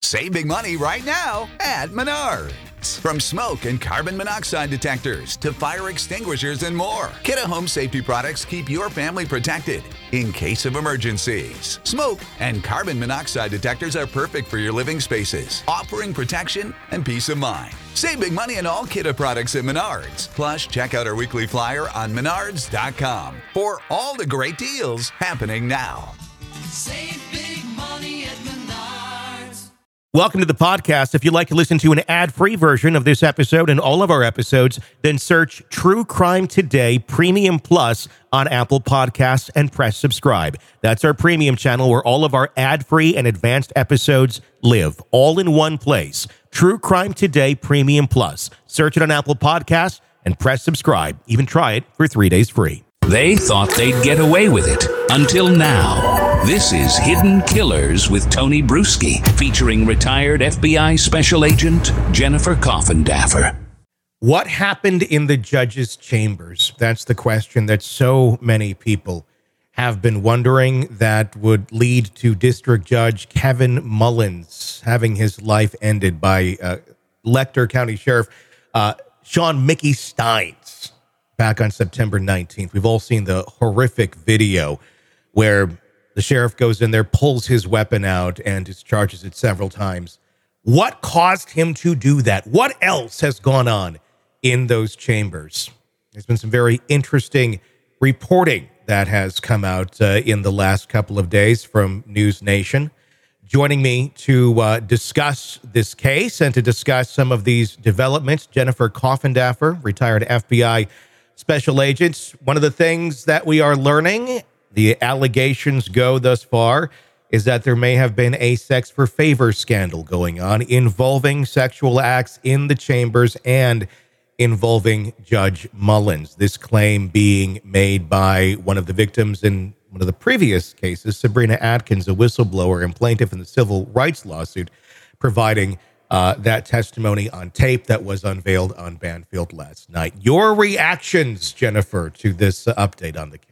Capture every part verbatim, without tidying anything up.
Save big money right now at Menards. From smoke and carbon monoxide detectors to fire extinguishers and more, Kidde Home Safety products keep your family protected in case of emergencies. Smoke and carbon monoxide detectors are perfect for your living spaces, offering protection and peace of mind. Save big money on all Kidde products at Menards. Plus, check out our weekly flyer on menards dot com for all the great deals happening now. Save big money at Menards. Welcome to the podcast. If you'd like to listen to an ad-free version of this episode and all of our episodes, then search True Crime Today Premium Plus on Apple Podcasts and press subscribe. That's our premium channel where all of our ad-free and advanced episodes live, all in one place. True Crime Today Premium Plus. Search it on Apple Podcasts and press subscribe. Even try it for three days free. They thought they'd get away with it until now. This is Hidden Killers with Tony Bruschi, featuring retired F B I Special Agent Jennifer Coffindaffer. What happened in the judge's chambers? That's the question that so many people have been wondering, that would lead to District Judge Kevin Mullins having his life ended by uh, Letcher County Sheriff uh, Sean Mickey Steins back on September nineteenth. We've all seen the horrific video where the sheriff goes in there, pulls his weapon out, and discharges it several times. What caused him to do that? What else has gone on in those chambers? There's been some very interesting reporting that has come out uh, in the last couple of days from News Nation. Joining me to uh, discuss this case and to discuss some of these developments, Jennifer Coffindaffer, retired F B I Special Agent. One of the things that we are learning, the allegations go thus far, is that there may have been a sex for favor scandal going on involving sexual acts in the chambers and involving Judge Mullins. This claim being made by one of the victims in one of the previous cases, Sabrina Atkins, a whistleblower and plaintiff in the civil rights lawsuit, providing uh, that testimony on tape that was unveiled on Banfield last night. Your reactions, Jennifer, to this uh, update on the case?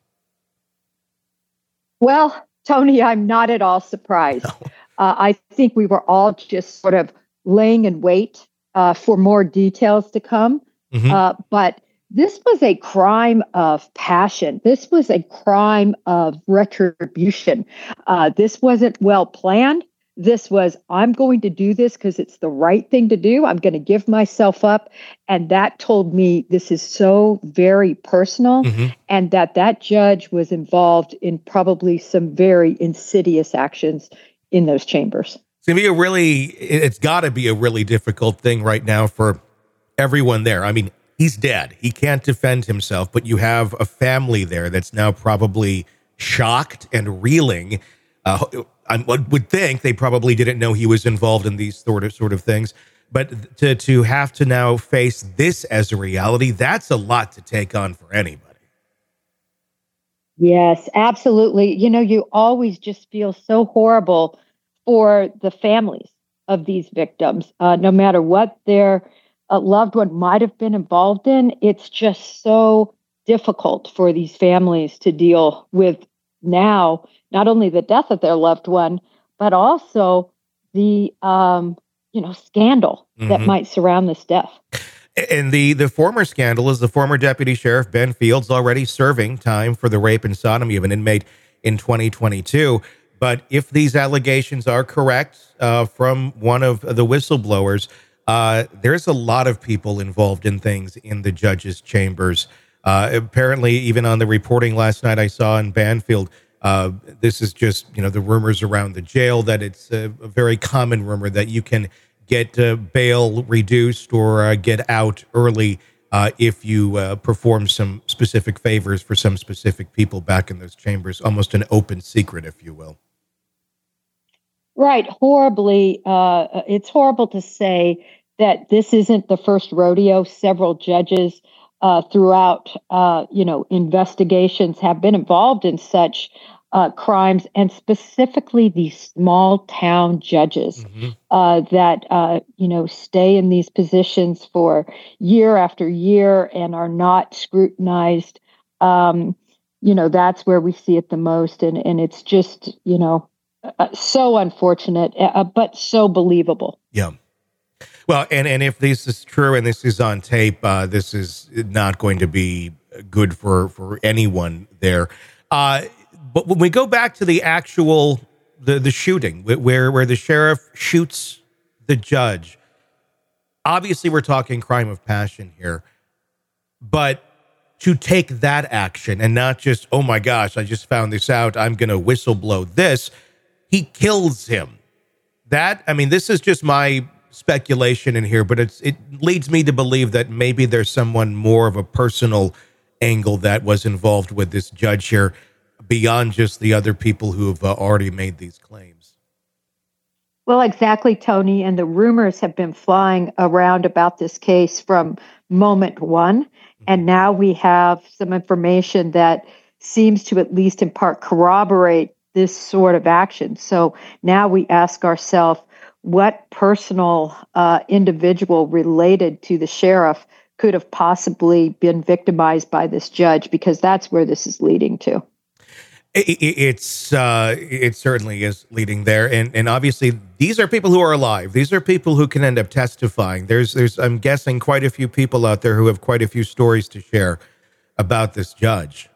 Well, Tony, I'm not at all surprised. No. Uh, I think we were all just sort of laying in wait uh, for more details to come. Mm-hmm. Uh, but this was a crime of passion. This was a crime of retribution. Uh, this wasn't well planned. This was, I'm going to do this because it's the right thing to do. I'm going to give myself up. And that told me this is so very personal, mm-hmm. and that that judge was involved in probably some very insidious actions in those chambers. It's going to be a really, it's got to be a really difficult thing right now for everyone there. I mean, he's dead. He can't defend himself, but you have a family there that's now probably shocked and reeling. Uh, I would think they probably didn't know he was involved in these sort of sort of things, but to to have to now face this as a reality, that's a lot to take on for anybody. Yes, absolutely. You know, you always just feel so horrible for the families of these victims, uh, no matter what their uh, loved one might have been involved in. It's just so difficult for these families to deal with now. Not only the death of their loved one, but also the, um, you know, scandal mm-hmm. that might surround this death. And the, the former scandal is the former Deputy Sheriff Ben Fields already serving time for the rape and sodomy of an inmate in twenty twenty-two. But if these allegations are correct uh, from one of the whistleblowers, uh, there's a lot of people involved in things in the judge's chambers. Uh, apparently, even on the reporting last night I saw in Banfield, Uh, this is just, you know, the rumors around the jail that it's a, a very common rumor that you can get uh, bail reduced or uh, get out early uh, if you uh, perform some specific favors for some specific people back in those chambers. Almost an open secret, if you will. Right. Horribly. Uh, it's horrible to say that this isn't the first rodeo. Several judges uh, throughout, uh, you know, investigations have been involved in such uh, crimes, and specifically these small town judges mm-hmm. uh, that, uh, you know, stay in these positions for year after year and are not scrutinized. Um, you know, that's where we see it the most. And, and it's just, you know, uh, so unfortunate, uh, but so believable. Yeah. Well, and, and if this is true and this is on tape, uh, this is not going to be good for, for anyone there. Uh, but when we go back to the actual, the, the shooting where, where the sheriff shoots the judge, obviously we're talking crime of passion here, but to take that action and not just, oh my gosh, I just found this out, I'm going to whistleblow this, he kills him. That, I mean, this is just my speculation in here, but it's it leads me to believe that maybe there's someone more of a personal angle that was involved with this judge here beyond just the other people who have uh, already made these claims. Well, exactly, Tony. And the rumors have been flying around about this case from moment one. And now we have some information that seems to at least in part corroborate this sort of action. So now we ask ourselves, what personal uh, individual related to the sheriff could have possibly been victimized by this judge? Because that's where this is leading to. It, it's uh, it certainly is leading there, and and obviously these are people who are alive. These are people who can end up testifying. There's there's I'm guessing quite a few people out there who have quite a few stories to share about this judge.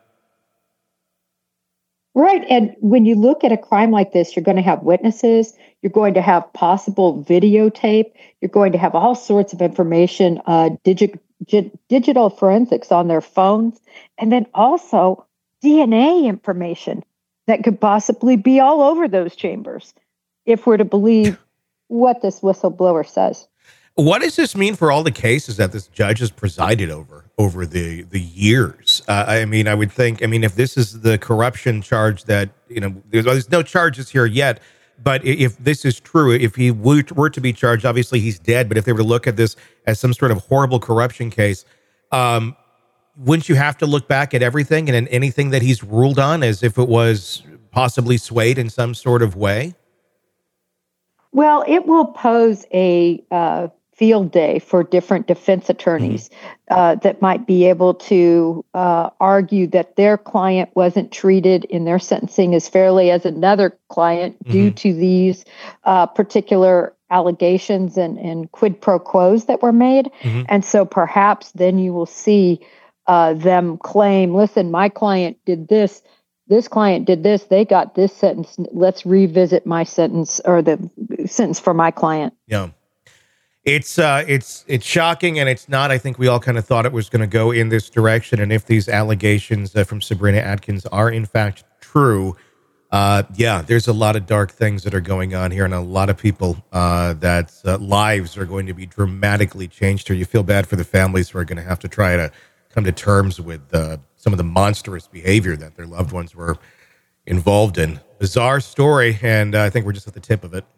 Right, and when you look at a crime like this, you're going to have witnesses. You're going to have possible videotape. You're going to have all sorts of information, uh, digi- gi- digital forensics on their phones, and then also D N A information that could possibly be all over those chambers, if we're to believe what this whistleblower says. What does this mean for all the cases that this judge has presided over over the the years? Uh, I mean, I would think, I mean, if this is the corruption charge that, you know, there's, there's no charges here yet, but if this is true, if he were to be charged, obviously he's dead, but if they were to look at this as some sort of horrible corruption case, um, wouldn't you have to look back at everything and anything that he's ruled on as if it was possibly swayed in some sort of way? Well, it will pose a uh, field day for different defense attorneys mm-hmm. uh, that might be able to uh, argue that their client wasn't treated in their sentencing as fairly as another client mm-hmm. due to these uh, particular allegations and, and quid pro quos that were made. Mm-hmm. And so perhaps then you will see uh, them claim, listen, my client did this. This client did this, they got this sentence. Let's revisit my sentence or the sentence for my client. Yeah. It's uh, it's it's shocking, and it's not. I think we all kind of thought it was going to go in this direction. And if these allegations uh, from Sabrina Atkins are in fact true, uh, yeah, there's a lot of dark things that are going on here, and a lot of people uh, that uh, lives are going to be dramatically changed here. You feel bad for the families who are going to have to try to come to terms with uh, some of the monstrous behavior that their loved ones were involved in. Bizarre story, and uh, I think we're just at the tip of it.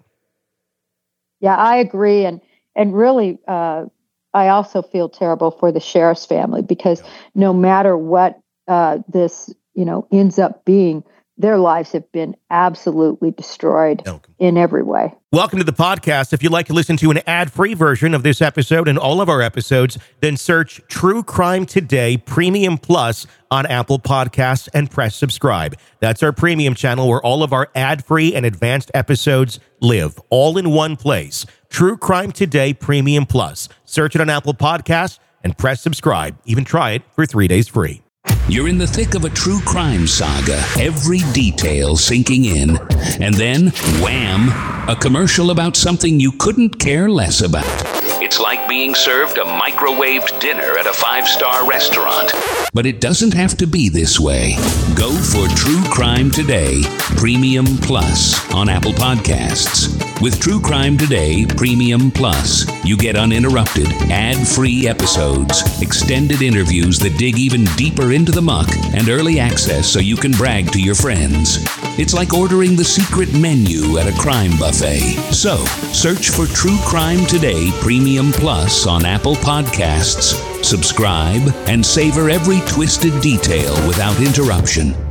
Yeah, I agree, and and really, uh, I also feel terrible for the sheriff's family because yeah. no matter what uh, this you know ends up being, their lives have been absolutely destroyed oh, in every way. Welcome to the podcast. If you'd like to listen to an ad-free version of this episode and all of our episodes, then search True Crime Today Premium Plus on Apple Podcasts and press subscribe. That's our premium channel where all of our ad-free and advanced episodes live, all in one place. True Crime Today Premium Plus. Search it on Apple Podcasts and press subscribe. Even try it for three days free. You're in the thick of a true crime saga, every detail sinking in, and then, wham, a commercial about something you couldn't care less about. It's like being served a microwaved dinner at a five-star restaurant. But it doesn't have to be this way. Go for True Crime Today Premium Plus on Apple Podcasts. With True Crime Today Premium Plus, you get uninterrupted, ad-free episodes, extended interviews that dig even deeper into the muck, and early access so you can brag to your friends. It's like ordering the secret menu at a crime buffet. So, search for True Crime Today Premium Plus on Apple Podcasts, subscribe, and savor every twisted detail without interruption.